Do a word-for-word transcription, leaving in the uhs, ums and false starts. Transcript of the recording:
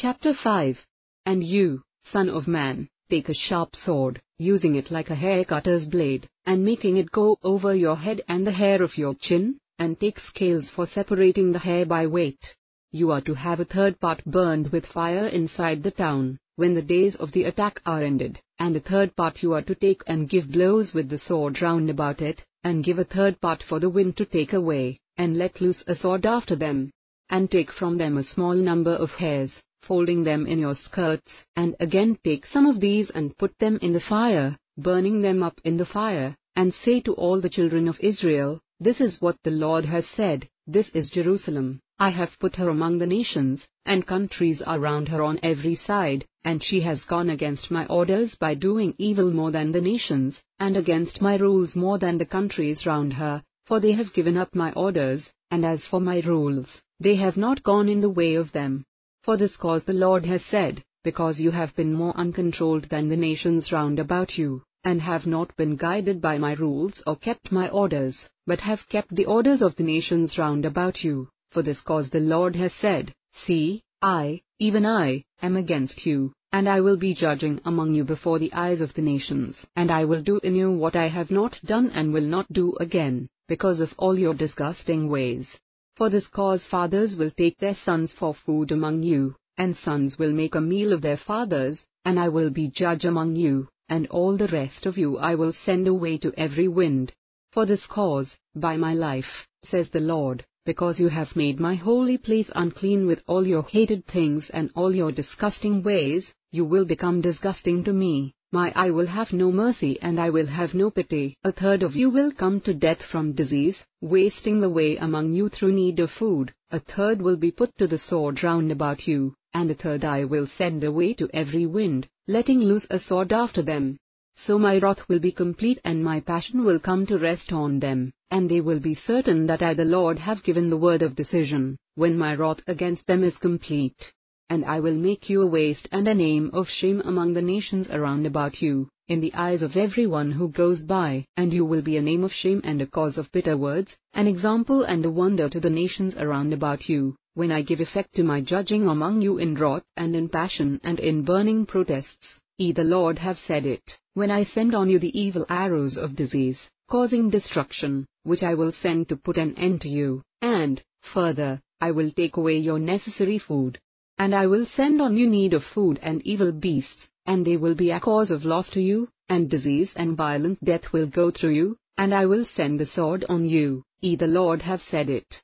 Chapter five. And you, son of man, take a sharp sword, using it like a hair cutter's blade, and making it go over your head and the hair of your chin, and take scales for separating the hair by weight. You are to have a third part burned with fire inside the town, when the days of the attack are ended, and a third part you are to take and give blows with the sword round about it, and give a third part for the wind to take away, and let loose a sword after them. And take from them a small number of hairs, folding them in your skirts, and again take some of these and put them in the fire, burning them up in the fire, and say to all the children of Israel, This is what the Lord has said, this is Jerusalem, I have put her among the nations, and countries are round her on every side, and she has gone against my orders by doing evil more than the nations, and against my rules more than the countries round her, for they have given up my orders, and as for my rules, they have not gone in the way of them. For this cause the Lord has said, because you have been more uncontrolled than the nations round about you, and have not been guided by my rules or kept my orders, but have kept the orders of the nations round about you, for this cause the Lord has said, See, I, even I, am against you, and I will be judging among you before the eyes of the nations, and I will do in you what I have not done and will not do again, because of all your disgusting ways. For this cause fathers will take their sons for food among you, and sons will make a meal of their fathers, and I will be judge among you, and all the rest of you I will send away to every wind. For this cause, by my life, says the Lord, because you have made my holy place unclean with all your hated things and all your disgusting ways, you will become disgusting to me. My eye will have no mercy and I will have no pity. A third of you will come to death from disease, wasting the way among you through need of food. A third will be put to the sword round about you, and a third I will send away to every wind, letting loose a sword after them. So my wrath will be complete and my passion will come to rest on them, and they will be certain that I the Lord have given the word of decision, when my wrath against them is complete. And I will make you a waste and a name of shame among the nations around about you, in the eyes of everyone who goes by, and you will be a name of shame and a cause of bitter words, an example and a wonder to the nations around about you, when I give effect to my judging among you in wrath and in passion and in burning protests, ye the Lord have said it, when I send on you the evil arrows of disease, causing destruction, which I will send to put an end to you, and, further, I will take away your necessary food. And I will send on you need of food and evil beasts, and they will be a cause of loss to you, and disease and violent death will go through you, and I will send the sword on you, ye the Lord have said it.